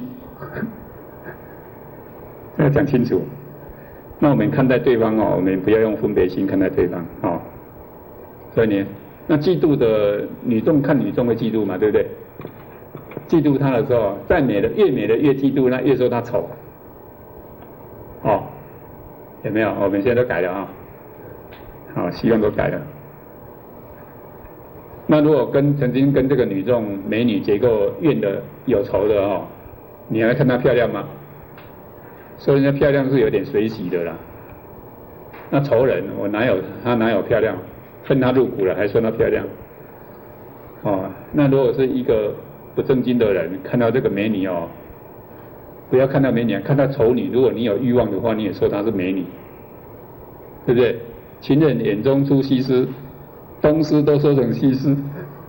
要讲清楚。那我们看待对方哦，我们不要用分别心看待对方哦。所以呢，那嫉妒的女众看女众会嫉妒嘛，对不对？嫉妒他的时候，再美的越美的越嫉妒，那越说他丑。哦，有没有？我们现在都改了啊。好，希望都改了。那如果跟曾经跟这个女众美女结构怨的有仇的哦，你还看她漂亮吗？说人家漂亮是有点随喜的啦。那仇人，我哪有她哪有漂亮？恨她入骨了，还说她漂亮。哦，那如果是一个不正经的人看到这个美女哦，不要看到美女，看到丑女，如果你有欲望的话，你也说她是美女，对不对？情人眼中出西施，东施都说成西施，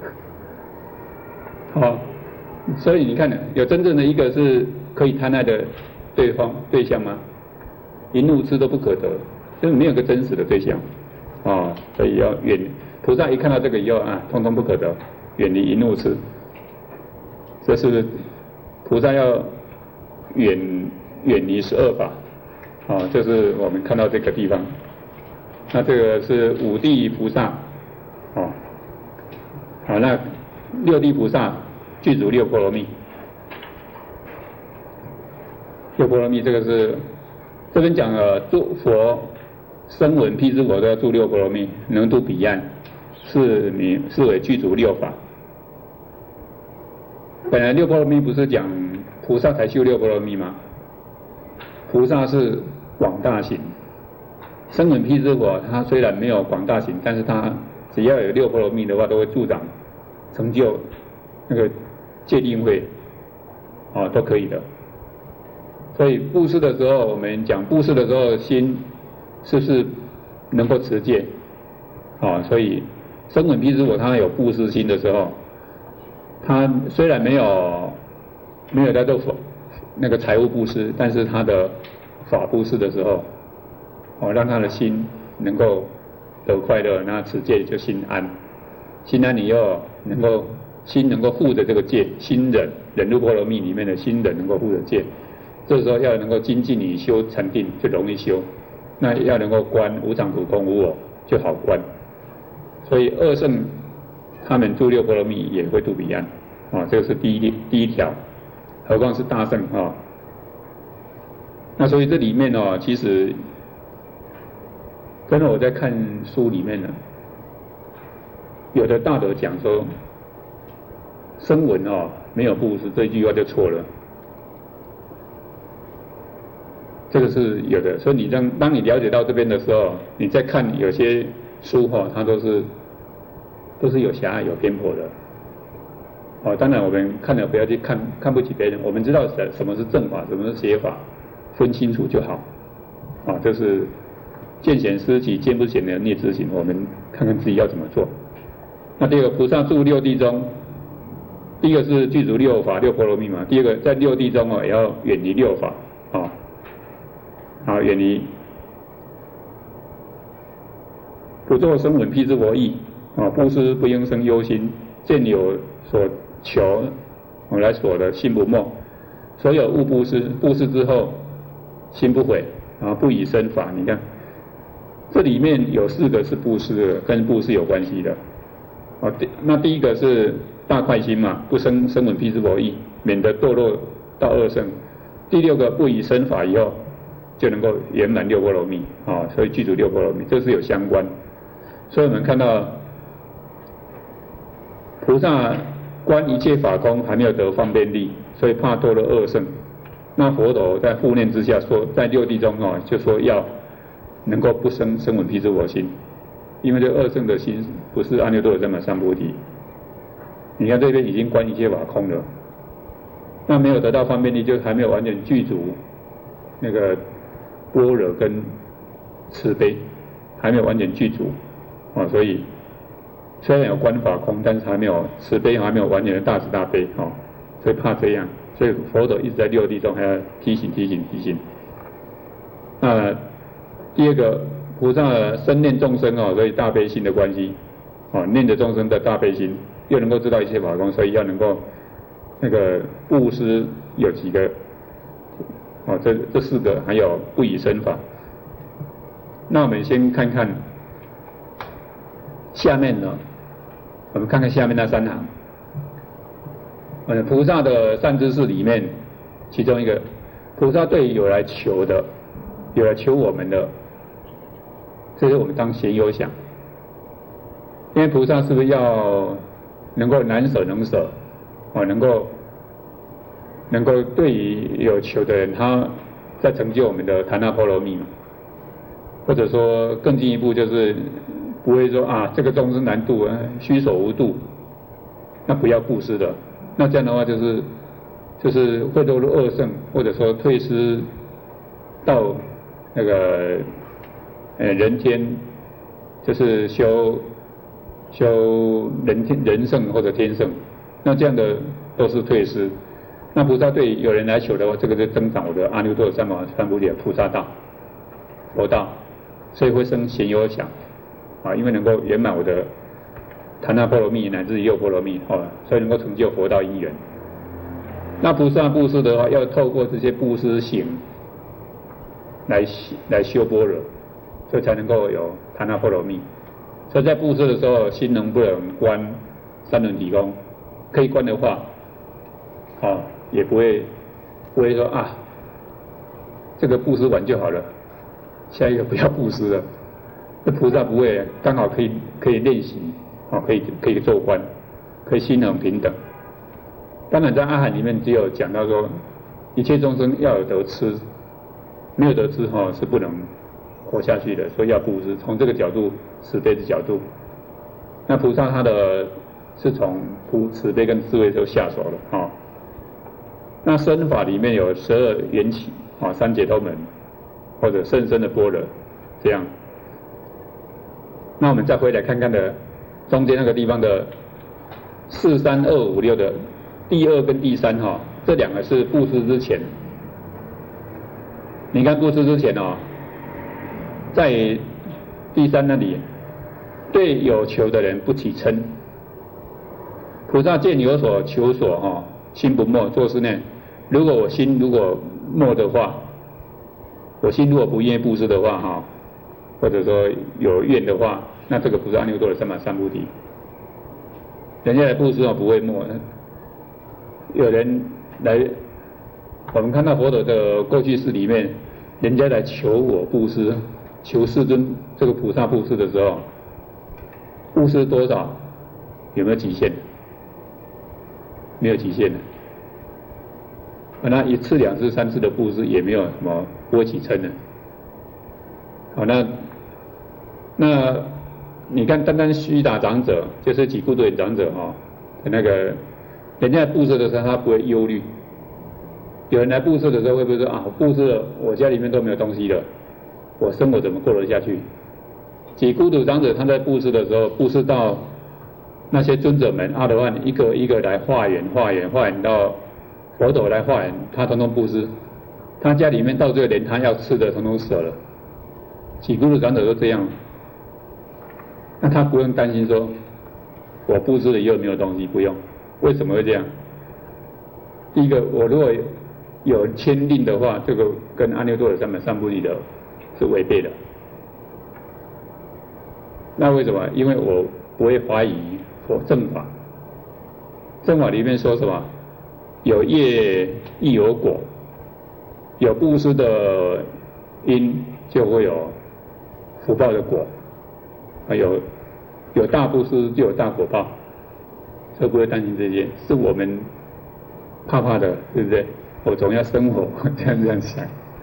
哦，所以你看，有真正的一个是可以贪爱的对方对象吗？淫怒痴都不可得，就是没有个真实的对象，哦，所以要远。菩萨一看到这个以后啊，通通不可得，远离淫怒痴。这是菩萨要远远离十二法，哦，就是我们看到这个地方。那这个是五地菩萨，哦，好，那六地菩萨具足六波罗蜜。六波罗蜜这个是这边讲了，诸佛声闻辟支佛都要住六波罗蜜，能度彼岸，是名是为具足六法。本来六波罗蜜不是讲菩萨才修六波罗蜜吗？菩萨是广大行，声闻辟支佛他虽然没有广大行，但是他只要有六波罗蜜的话，都会助长成就那个戒定慧，哦，都可以的。所以布施的时候，我们讲布施的时候，心是不是能够持戒？哦，所以声闻辟支佛他有布施心的时候，他虽然没有没有在做那个财务布施，但是他的法布施的时候，哦，让他的心能够得快乐，那持戒就心安，心安你又能够心能够护着这个戒，心忍忍辱波罗蜜里面的心忍能够护着戒，这时候要能够精进你修禅定就容易修，那要能够观无常苦空无我就好观，所以二圣他们住六波罗蜜也会度彼岸，啊，这个是第一第一条，何况是大圣啊。那所以这里面哦，其实真的我在看书里面呢，有的大德讲说，声闻哦没有布施，这一句话就错了。 这个是有的。所以你当当你了解到这边的时候，你再看有些书哈，它都是都是有狭隘有偏颇的。哦，当然我们看了不要去看看不起别人，我们知道什什么是正法，什么是邪法，分清楚就好。啊，这是见贤思齐，见不贤的孽自省，我们看看自己要怎么做。那第二个，菩萨住六地中，第一个是具足六法六波罗蜜嘛，第二个在六地中哦也要远离六法啊，啊远离不作声闻辟支佛意啊，布施不应生忧心，见有所求我来所的心不没，所有物布施，布施之后心不悔，然后不以身法。你看这里面有四个是布施的，跟布施有关系的。哦，那第一个是大快心嘛，不生声闻辟支佛意，免得堕落到恶圣。第六个不以身法以后，就能够圆满六波罗蜜啊，所以具足六波罗蜜，这是有相关。所以我们看到菩萨观一切法空，还没有得方便力，所以怕堕落恶圣。那佛陀在护念之下说，在六地中哦，就说要能够不生声闻辟支佛心，因为这恶圣的心不是阿耨多罗三藐三菩提。你看这边已经观一切法空了，那没有得到方便力，就还没有完全具足那个般若跟慈悲，还没有完全具足啊、哦，所以虽然有观法空，但是还没有慈悲，还没有完全的大慈大悲啊、哦，所以怕这样，所以佛陀一直在六地中还要提醒提醒提醒。那第二个，菩萨深念众生哦，所以大悲心的关系哦，念着众生的大悲心，又能够知道一切法空，所以要能够那个布施有几个哦，这这四个，还有不以身法。那我们先看看下面呢，我们看看下面那三行。呃，菩萨的善知识里面，其中一个，菩萨对有来求的，有来求我们的，这是我们当贤友想。因为菩萨是不是要能够难舍能舍，哦，能够能够对于有求的人，他在成就我们的檀那波罗蜜嘛，或者说更进一步就是不会说啊这个众生难度啊虚手无度，那不要布施的，那这样的话就是就是会堕入恶圣，或者说退失到那个呃人天，就是修修人天人圣或者天圣，那这样的都是退失。那菩萨对有人来求的话，这个就增长我的阿耨多罗三藐三菩提的菩萨道、佛道，所以会生贤友想啊，因为能够圆满我的檀那波罗蜜乃至六波罗蜜哦，所以能够成就佛道因缘。那菩萨布施的话，要透过这些布施行来来修般若，所以才能够有檀那波罗蜜。所以在布施的时候，心能不能观三轮体空？可以观的话，哦，也不会不会说啊，这个布施完就好了，下一个不要布施了。这菩萨不会，刚好可以可以练习，哦，可以可以做观，可以心很平等。当然在阿含里面只有讲到说，一切众生要有得吃，没有得吃哈、哦、是不能活下去的，所以要布施。从这个角度，慈悲的角度，那菩萨他的是从菩慈悲跟智慧就下手了啊、哦。那身法里面有十二缘起啊、哦，三解脱门或者甚深的般若这样。那我们再回来看看的中间那个地方的四三二五六的第二跟第三哈、哦，这两个是布施之前。你看布施之前哦，在第三那里，对有求的人不起嗔。菩萨见有所求所哈、哦，心不没，做事念。如果我心如果没的话，我心如果不愿意布施的话哈、哦，或者说有怨的话，那这个不是阿耨多罗三藐三菩提。人家来布施哦不会没，有人来，我们看到佛陀的过去世里面，人家来求我布施，求世尊这个菩萨布施的时候，布施多少？有没有极限？没有极限的。那一次、两次、三次的布施也没有什么不会起嗔的。好，那那你看，单单须达长者，就是几孤独园长者哈、哦，那个人家布施的时候，他不会忧虑。有人来布施的时候，会不会说啊，我布施了，我家里面都没有东西了，我生活怎么过得下去？几孤独长者他在布施的时候，布施到那些尊者们阿罗汉一个一个来化缘化缘化缘到佛陀来化缘，他统统布施，他家里面到最后连他要吃的统统舍了。几孤独长者都这样，那他不用担心说我布施了以后没有东西，不用。为什么会这样？第一个，我如果有签令的话，这个跟阿耨多罗三藐三菩提的是违背的。那为什么？因为我不会怀疑佛正法。正法里面说什么？有业亦有果，有布施的因就会有福报的果，还有有大布施就有大果报，所以不会担心这些。是我们怕怕的，对不对？我总要生活，这样这样想。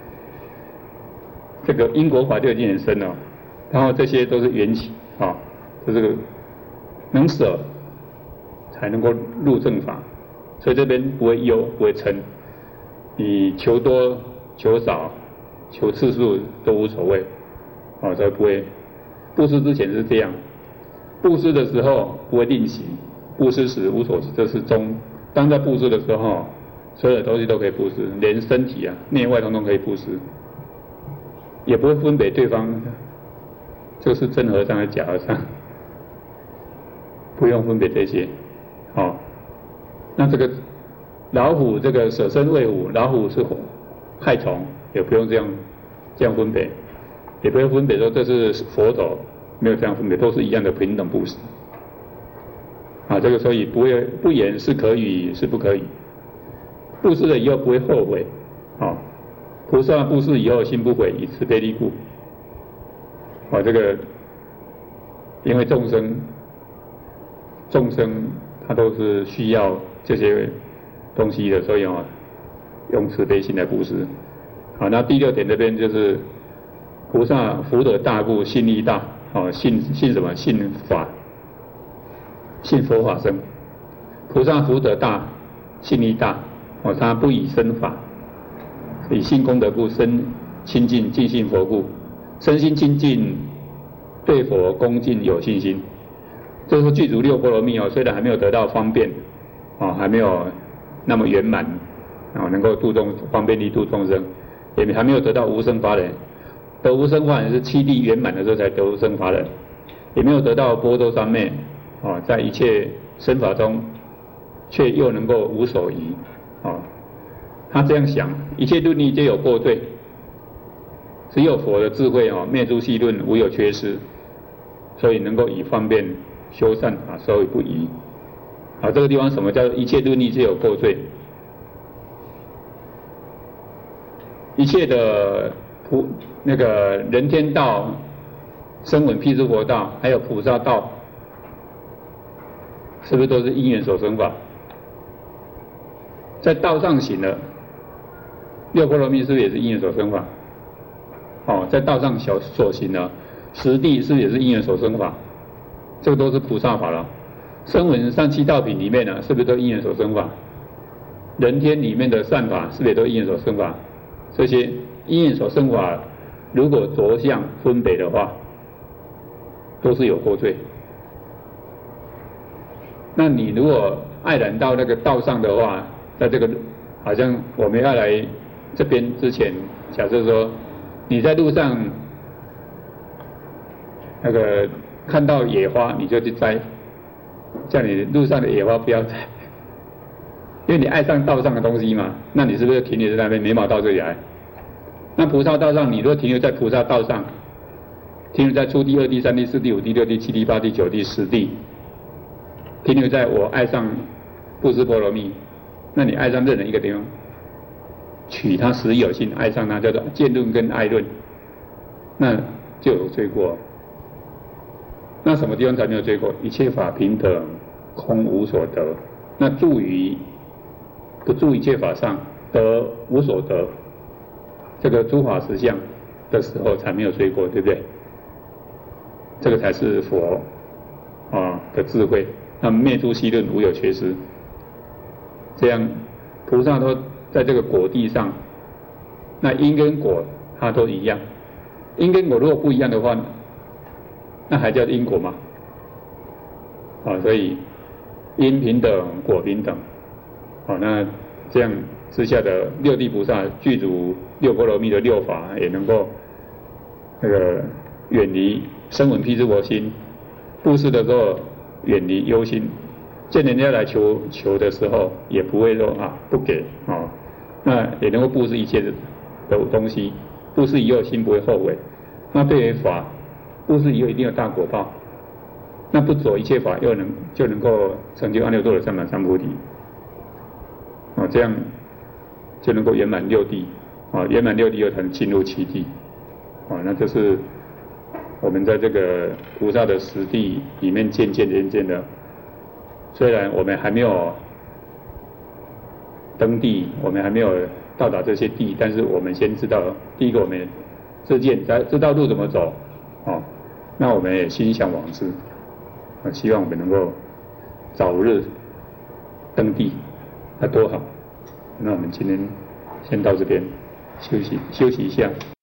这个因果法就已经很深了，然后这些都是缘起啊，哦，就这个能舍才能够入正法，所以这边不会忧，不会嗔，你求多求少，求次数都无所谓，哦，所以不会。布施之前是这样，布施的时候不会吝惜，布施时无所，这是中。当在布施的时候，所有的东西都可以布施，连身体啊内外统统可以布施，也不会分别对方就是真和尚还是假和尚，不用分别这些。好，哦，那这个老虎这个舍身喂虎，老虎是害虫，也不用这样这样分别，也不用分别说这是佛陀，没有这样分别，都是一样的平等布施。啊，这个所以不会不言是可以是不可以，布施了以后不会后悔。啊，菩萨布施以后心不悔，以慈悲力故。啊，这个因为众生众生他都是需要这些东西的，所以啊用慈悲心来布施。好，那第六点这边就是菩萨福德大故，信力大。啊，信信什么？信法。信佛法僧，菩萨福德大，信力大，哦，他不以身法，以信功德故，身亲近，尽信佛故，身心亲近，对佛恭敬有信心。这是具足六波罗蜜哦，虽然还没有得到方便，哦，还没有那么圆满，哦，能够度众方便力度众生，也还没有得到无生法忍。得无生法忍是七力圆满的时候才得无生法忍，也没有得到波多三昧。哦，在一切身法中，却又能够无所疑。哦，他这样想，一切论义皆有过对，只有佛的智慧哦，灭诸细论，无有缺失，所以能够以方便修善啊，所以不疑。好，这个地方什么叫一切论义皆有过对？一切的菩那个人天道、声闻辟支佛道，还有菩萨道。是不是都是因缘所生法？在道上行了，六波罗蜜是不是也是因缘所生法？哦，在道上小所行了，实地是不是也是因缘所生法？这个都是菩萨法了。声闻上七道品里面呢，是不是都因缘所生法？人天里面的善法是不是也都因缘所生法？这些因缘所生法，如果着相分别的话，都是有过罪。那你如果爱染到那个道上的话，在这个好像我们要来这边之前，假设说你在路上那个看到野花，你就去摘，叫你路上的野花不要摘，因为你爱上道上的东西嘛。那你是不是停留在那边，眉毛到这里来？那菩萨道上，你如果停留在菩萨道上，停留在初地、二地、三地、四地、五地、六地、七地、八地、九地、十地。停留在我爱上布施波罗蜜，那你爱上任何一个地方，取他实有性，爱上他叫做见论跟爱论，那就有罪过。那什么地方才没有罪过？一切法平等，空无所得。那住于不住一切法上，得无所得。 这个诸法实相的时候才没有睡过，对不对？这个才是佛啊的智慧。那灭诸息论无有缺失，这样菩萨都在这个果地上，那因跟果它都一样。因跟果如果不一样的话，那还叫因果吗？啊，所以因平等，果平等。好，那这样之下的六地菩萨具足六波罗蜜的六法，也能够那个远离声闻辟支佛心，布施的时候远离忧心，见人家来求求的时候，也不会说啊不给啊，那也能够布施一切的东西，布施以后心不会后悔。那对于法，布施以后一定有大果报，那不走一切法又能就能够成就阿耨多罗三藐三菩提。哦，这样就能够圆满六地，啊，圆满六地又才能进入七地，啊，那就是我们在这个菩萨的实地里面渐渐渐渐的，虽然我们还没有登地，我们还没有到达这些地，但是我们先知道，第一个我们自见，知道路怎么走，哦，那我们也心向往之，啊，希望我们能够早日登地。那多好！那我们今天先到这边休息休息一下。